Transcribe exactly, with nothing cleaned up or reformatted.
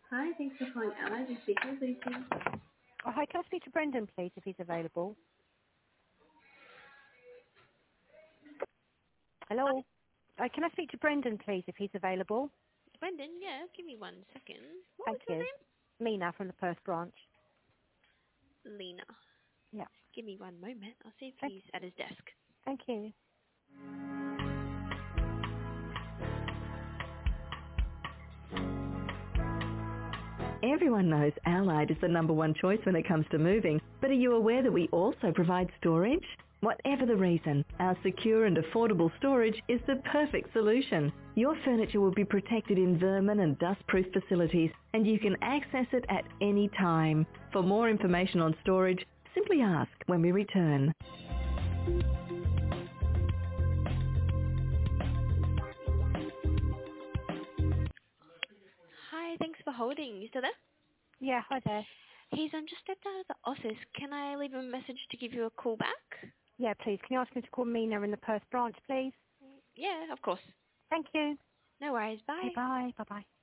Hi, thanks for calling Allied. You're speaking with Lucy. Oh, hi, can I speak to Brendan, please, if he's available? Hi, Hello? Uh, can I speak to Brendan, please, if he's available? Brendan. Yeah, give me one second. What Thank was you. your Mina from the Perth branch. name? Lena. Yeah. Give me one moment. I'll see if Thank, he's at his desk. thank you. Everyone knows Allied is the number one choice when it comes to moving, but are you aware that we also provide storage? Whatever the reason, our secure and affordable storage is the perfect solution. Your furniture will be protected in vermin and dust-proof facilities, and you can access it at any time. For more information on storage, simply ask when we return. Hi, thanks for holding. You still there? Yeah, hi there. He's um, just stepped out of the office. Can I leave him a message to give you a call back? Yeah, please, can you ask him to call Mina in the Perth branch, please? Yeah, of course. Thank you. No worries. Bye. Okay, bye. Bye-bye.